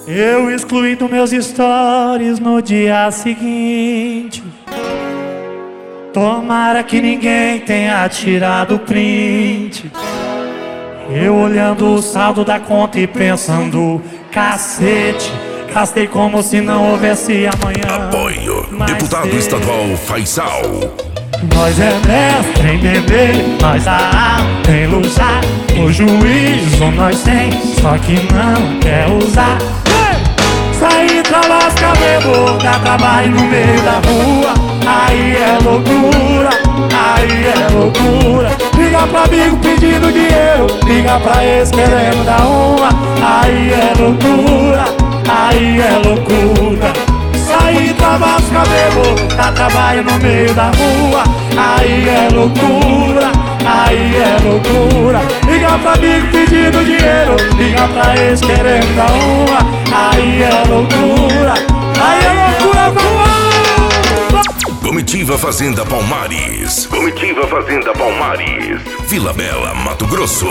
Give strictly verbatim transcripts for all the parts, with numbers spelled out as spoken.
Eu excluí dos meus stories no dia seguinte. Tomara que ninguém tenha tirado print. Eu olhando o saldo da conta e pensando, cacete, gastei como se não houvesse amanhã. Apoio, Mas deputado sei, estadual Faisal. nós é mestre em beber, nós dá aula em luxar. O juízo nós tem, só que não quer usar. Sair pra lascar bebo, dá trabalho no meio da rua. Aí é loucura, aí é loucura. Liga pra amigo pedindo dinheiro, liga pra ex querendo dar uma. Aí é loucura, aí é loucura. Sair pra lascar bebo, dá trabalho no meio da rua. Aí é loucura, aí é loucura. Liga pra amigo pedindo dinheiro, liga pra ex querendo dar uma. Aí é loucura, aí é loucura, vamos! Comitiva Fazenda Palmares. Comitiva Fazenda Palmares. Vila Bela, Mato Grosso.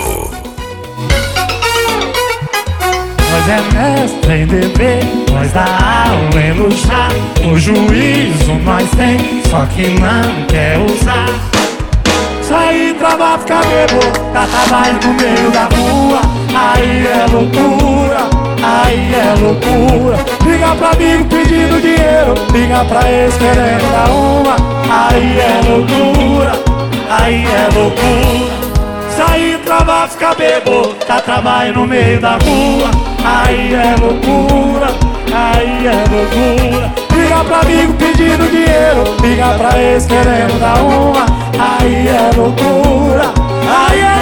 Nós é mestre em beber, nós dá aula em luxar. O juízo nós tem, só que não quer usar. Sair pra lá ficar bebo, dá trabalho no meio da rua. Aí é loucura, aí é loucura. Liga pra amigo pedindo dinheiro, liga pra ex querendo dar uma. Aí é loucura, aí é loucura. Sair pra lá ficar bebo, dá trabalho no meio da rua. Aí é loucura, aí é loucura. Liga pra amigo pedindo dinheiro, liga pra ex querendo dar uma. Aí é loucura, aí é